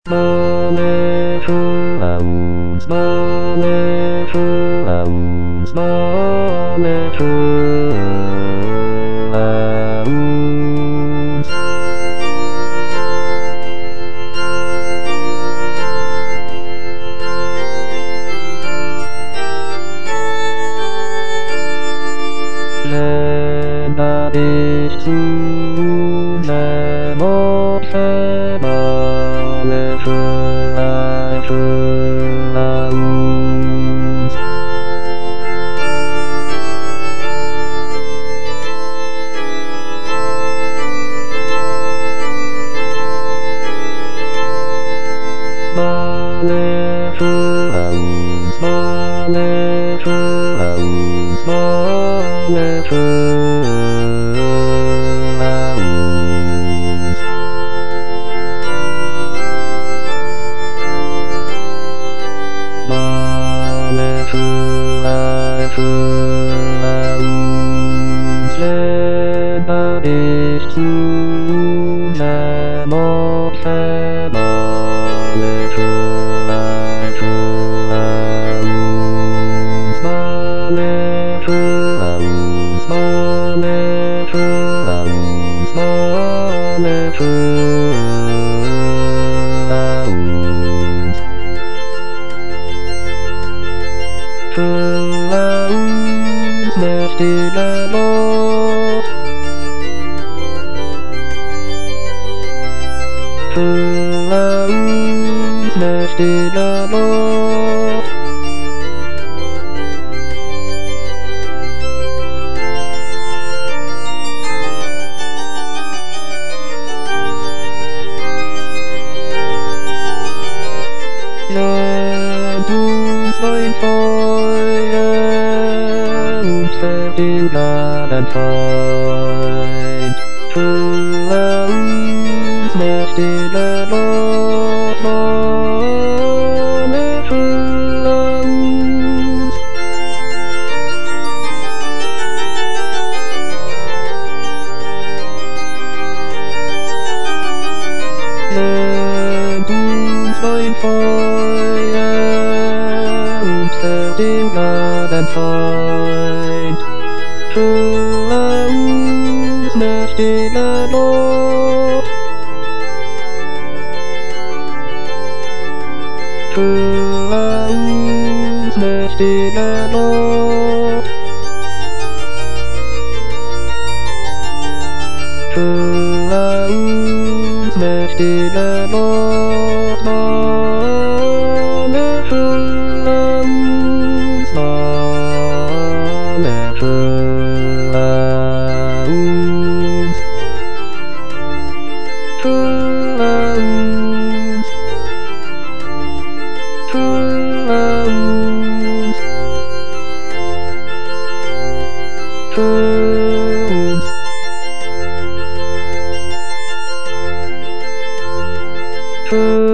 Money clouds, money clouds, money clouds. Lena dich zu, moche male clouds. Male clouds, male clouds, male clouds. Male clouds, lena dich zu, moche male clouds. Male clouds, male clouds, male clouds. Clouds left in a lot. Clouds left in a lot. Ladung mein Feuer und verhindert ein Feind. Clouds left in a lot, male clouds. Ladung mein Feuer und verhindert ein Feind. Clouds left in a lot. Clouds left in a lot. Clouds left in a lot, male clouds, male clouds. Clouds, clouds, clouds. Clouds.